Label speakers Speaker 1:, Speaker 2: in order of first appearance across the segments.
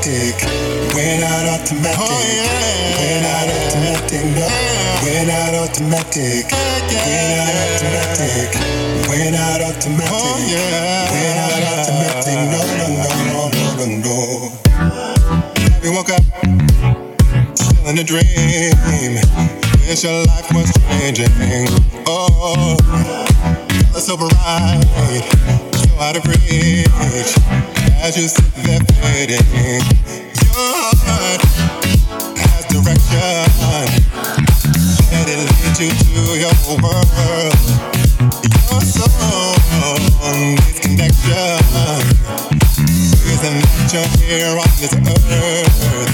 Speaker 1: automatic. We're not automatic.
Speaker 2: Oh yeah.
Speaker 1: We're not automatic. No. We're not automatic. We're not automatic. We're not automatic.
Speaker 2: Oh yeah.
Speaker 1: We're not automatic. No, no, no, no, no, no.
Speaker 2: We woke up, still in a dream. Wish your life was changing. Oh, colors so bright, so out of reach. As you sit there fading, your heart has direction, and it leads you to your world. Your soul needs connection. Reason that you're here on this earth.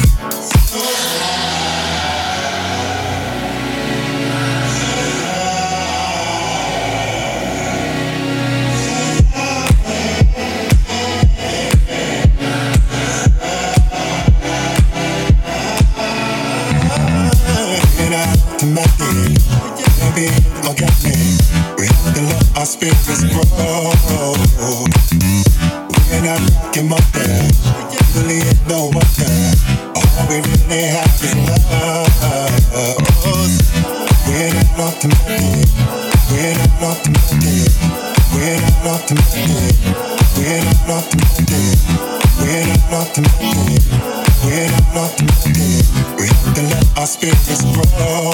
Speaker 2: Automatic, baby, look at me. We have to let our spirits grow. We're not rocking up there, really ain't no one there. All we really have is love. We're not automatic, we're not automatic, we're not automatic, we're not automatic, we're not automatic, we're not automatic. We have to let our spirits grow.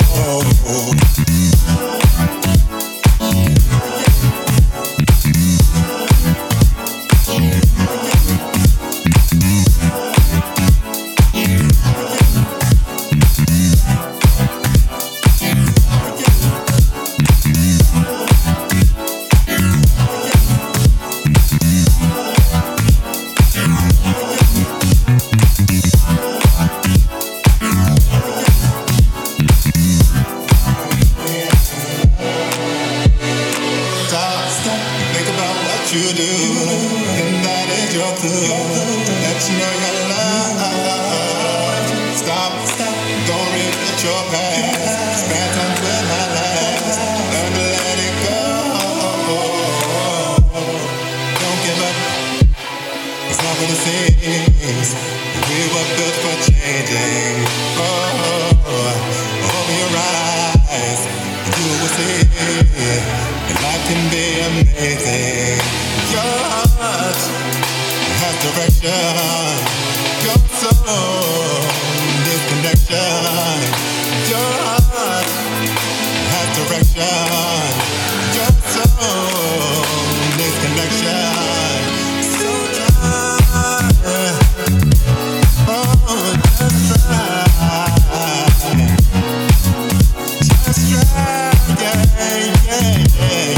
Speaker 2: You do, and that is your clue. Let you know your love. Stop, don't regret your past. Spend time with my last. Learn to let it go. Don't give up. It's not what it seems. We were built for changing. Open your eyes, you will see. Life can be amazing. Your heart has direction. Your soul needs connection. Your heart has direction. Your soul needs connection. So try, oh, just try, yeah.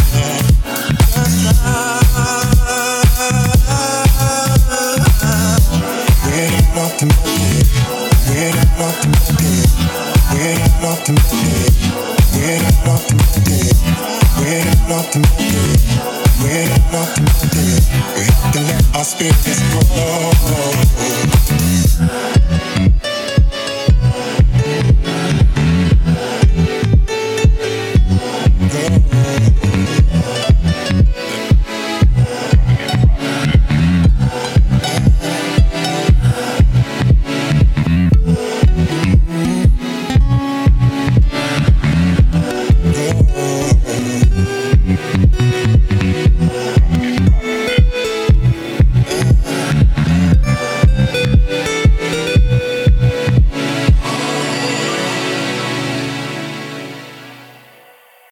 Speaker 2: We have to let our spirits grow.